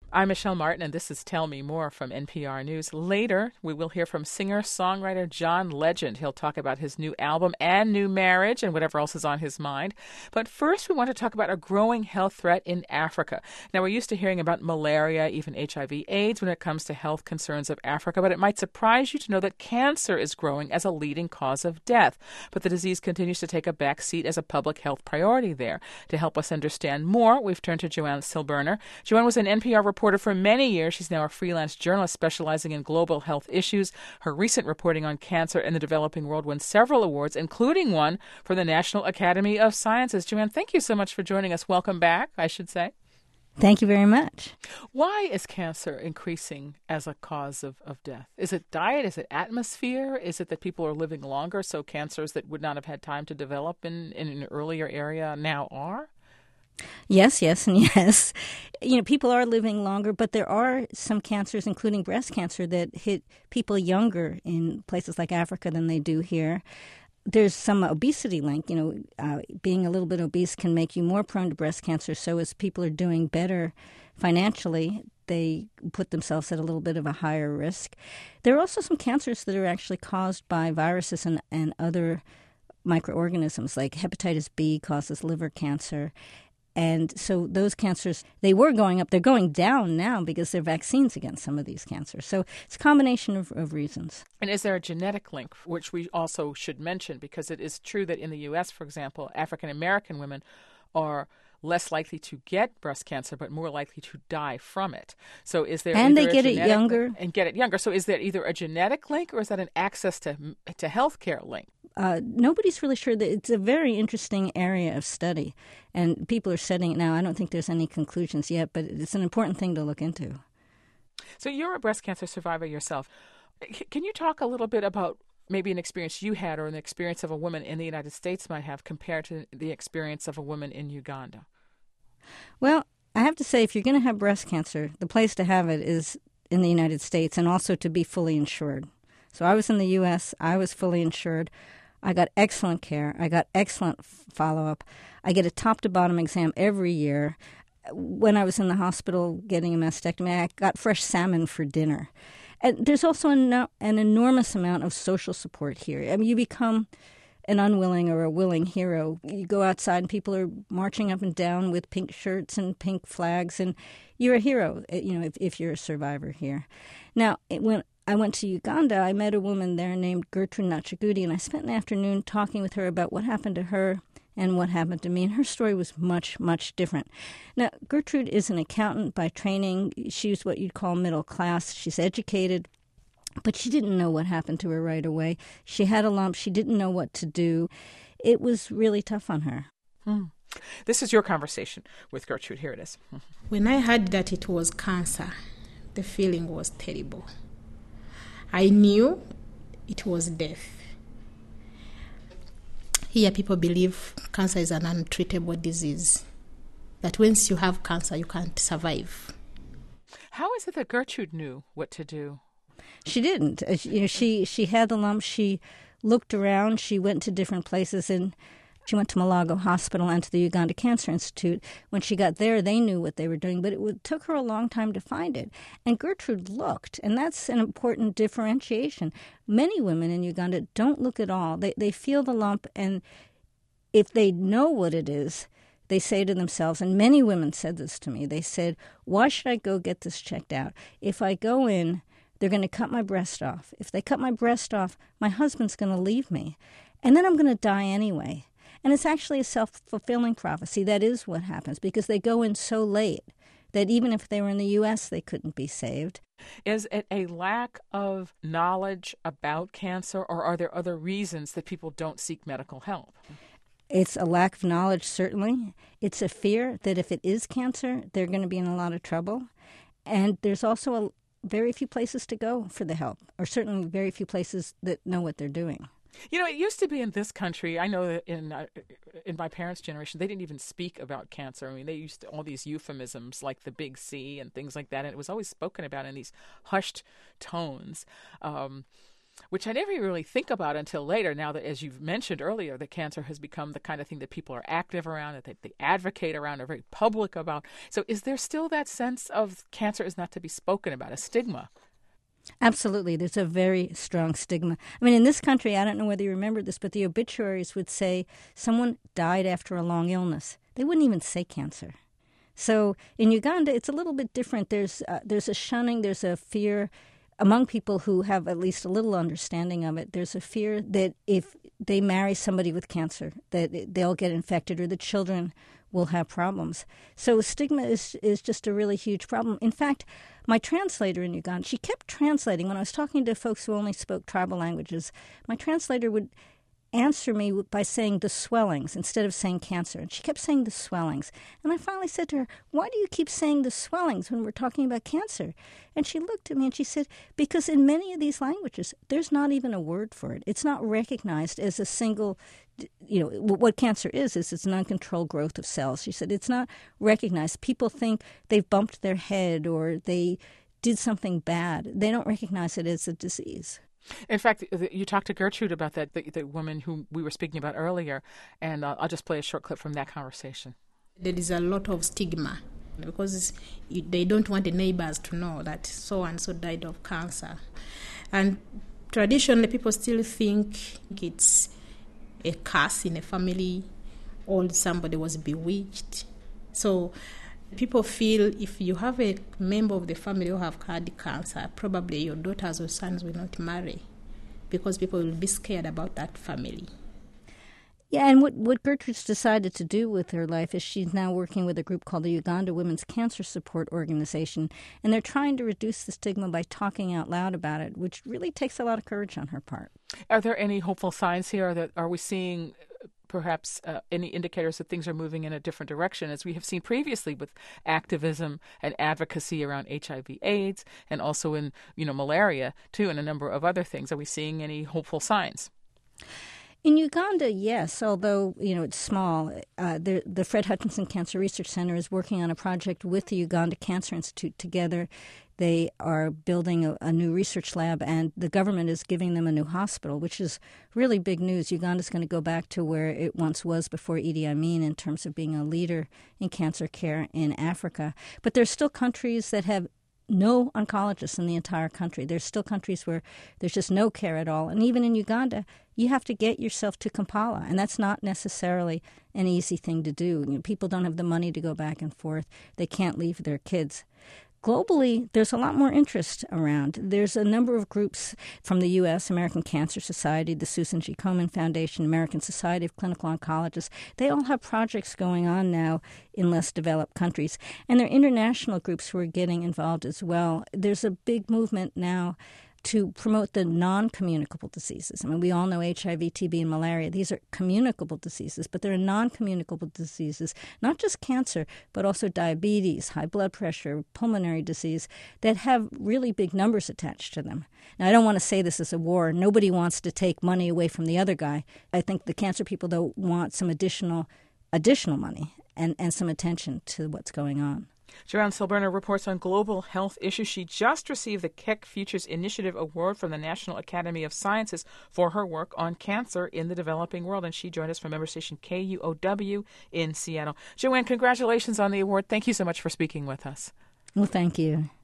I'm Michelle Martin, and this is Tell Me More from NPR News. Later, we will hear from singer-songwriter John Legend. He'll talk about his new album and new marriage and whatever else is on his mind. But first, we want to talk about a growing health threat in Africa. Now, we're used to hearing about malaria, even HIV/AIDS when it comes to health concerns of Africa, but it might surprise you to know that cancer is growing as a leading cause of death. But the disease continues to take a back seat as a public health priority there. To help us understand more, we've turned to Joanne Silberner. Joanne was an NPR reporter for many years. She's now a freelance journalist specializing in global health issues. Her recent reporting on cancer in the developing world won several awards, including one for the National Academy of Sciences. Joanne, thank you so much for joining us. Welcome back, I should say. Thank you very much. Why is cancer increasing as a cause of death? Is it diet? Is it atmosphere? Is it that people are living longer, so cancers that would not have had time to develop in an earlier area now are? Yes, and yes. People are living longer, but there are some cancers, including breast cancer, that hit people younger in places like Africa than they do here. There's some obesity link. Being a little bit obese can make you more prone to breast cancer. So as people are doing better financially, they put themselves at a little bit of a higher risk. There are also some cancers that are actually caused by viruses and other microorganisms, like hepatitis B causes liver cancer. And so those cancers, they were going up. They're going down now because there are vaccines against some of these cancers. So it's a combination of reasons. And is there a genetic link, which we also should mention? Because it is true that in the U.S., for example, African-American women are less likely to get breast cancer, but more likely to die from it. So is there and they get it younger. And get it younger. So is there either a genetic link or is that an access to health care link? Nobody's really sure. That it's a very interesting area of study, and people are studying it now. I don't think there's any conclusions yet, but it's an important thing to look into. So you're a breast cancer survivor yourself. Can you talk a little bit about maybe an experience you had or an experience of a woman in the United States might have compared to the experience of a woman in Uganda? Well, I have to say, if you're going to have breast cancer, the place to have it is in the United States, and also to be fully insured. So I was in the U.S., I was fully insured. I got excellent care. I got excellent follow-up. I get a top-to-bottom exam every year. When I was in the hospital getting a mastectomy, I got fresh salmon for dinner. And there's also an enormous amount of social support here. I mean, you become an unwilling or a willing hero. You go outside and people are marching up and down with pink shirts and pink flags, and you're a hero, if you're a survivor here. Now, when I went to Uganda, I met a woman there named Gertrude Nachagudi, and I spent an afternoon talking with her about what happened to her and what happened to me, and her story was much, much different. Now, Gertrude is an accountant by training. She's what you'd call middle class. She's educated, but she didn't know what happened to her right away. She had a lump. She didn't know what to do. It was really tough on her. This is your conversation with Gertrude. Here it is. When I heard that it was cancer, the feeling was terrible. I knew it was death. Here people believe cancer is an untreatable disease, that once you have cancer, you can't survive. How is it that Gertrude knew what to do? She didn't. She had the lump. She looked around. She went to different places, and she went to Malago Hospital and to the Uganda Cancer Institute. When she got there, they knew what they were doing, but it took her a long time to find it. And Gertrude looked, and that's an important differentiation. Many women in Uganda don't look at all. They feel the lump, and if they know what it is, they say to themselves, and many women said this to me, they said, why should I go get this checked out? If I go in, they're going to cut my breast off. If they cut my breast off, my husband's going to leave me. And then I'm going to die anyway. And it's actually a self-fulfilling prophecy. That is what happens, because they go in so late that even if they were in the U.S., they couldn't be saved. Is it a lack of knowledge about cancer, or are there other reasons that people don't seek medical help? It's a lack of knowledge, certainly. It's a fear that if it is cancer, they're going to be in a lot of trouble. And there's also very few places to go for the help, or certainly very few places that know what they're doing. It used to be in this country, I know that in my parents' generation, they didn't even speak about cancer. I mean, they used all these euphemisms like the big C and things like that, and it was always spoken about in these hushed tones. which I never really think about until later, now that, as you've mentioned earlier, that cancer has become the kind of thing that people are active around, that they advocate around, are very public about. So is there still that sense of cancer is not to be spoken about, a stigma? Absolutely. There's a very strong stigma. I mean, in this country, I don't know whether you remember this, but the obituaries would say someone died after a long illness. They wouldn't even say cancer. So in Uganda, it's a little bit different. There's a shunning, there's a fear among people who have at least a little understanding of it. There's a fear that if they marry somebody with cancer, that they'll get infected or the children will have problems. So stigma is just a really huge problem. In fact, my translator in Uganda, she kept translating. When I was talking to folks who only spoke tribal languages, my translator would answer me by saying the swellings instead of saying cancer. And she kept saying the swellings. And I finally said to her, why do you keep saying the swellings when we're talking about cancer? And she looked at me and she said, because in many of these languages, there's not even a word for it. It's not recognized as a single, what cancer is it's an uncontrolled growth of cells. She said, it's not recognized. People think they've bumped their head or they did something bad. They don't recognize it as a disease. In fact, you talked to Gertrude about that, the woman who we were speaking about earlier, and I'll just play a short clip from that conversation. There is a lot of stigma because they don't want the neighbors to know that so-and-so died of cancer. And traditionally, people still think it's a curse in a family or somebody was bewitched. So people feel if you have a member of the family who have had cancer, probably your daughters or sons will not marry because people will be scared about that family. Yeah, and what Gertrude's decided to do with her life is she's now working with a group called the Uganda Women's Cancer Support Organization, and they're trying to reduce the stigma by talking out loud about it, which really takes a lot of courage on her part. Are there any hopeful signs here? Are we seeing perhaps any indicators that things are moving in a different direction, as we have seen previously with activism and advocacy around HIV/AIDS and also in malaria too, and a number of other things? Are we seeing any hopeful signs? In Uganda, yes, although it's small. The Fred Hutchinson Cancer Research Center is working on a project with the Uganda Cancer Institute together. They are building a new research lab, and the government is giving them a new hospital, which is really big news. Uganda's going to go back to where it once was before Idi Amin in terms of being a leader in cancer care in Africa. But there's still countries that have no oncologists in the entire country. There's still countries where there's just no care at all. And even in Uganda, you have to get yourself to Kampala, and that's not necessarily an easy thing to do. People don't have the money to go back and forth. They can't leave their kids. Globally, there's a lot more interest around. There's a number of groups from the U.S., American Cancer Society, the Susan G. Komen Foundation, American Society of Clinical Oncologists. They all have projects going on now in less developed countries. And there are international groups who are getting involved as well. There's a big movement now to promote the non-communicable diseases. I mean, we all know HIV, TB, and malaria. These are communicable diseases, but there are non-communicable diseases, not just cancer, but also diabetes, high blood pressure, pulmonary disease, that have really big numbers attached to them. Now, I don't want to say this is a war. Nobody wants to take money away from the other guy. I think the cancer people, though, want some additional money and some attention to what's going on. Joanne Silberner reports on global health issues. She just received the Keck Futures Initiative Award from the National Academy of Sciences for her work on cancer in the developing world, and she joined us from member station KUOW in Seattle. Joanne, congratulations on the award. Thank you so much for speaking with us. Well, thank you.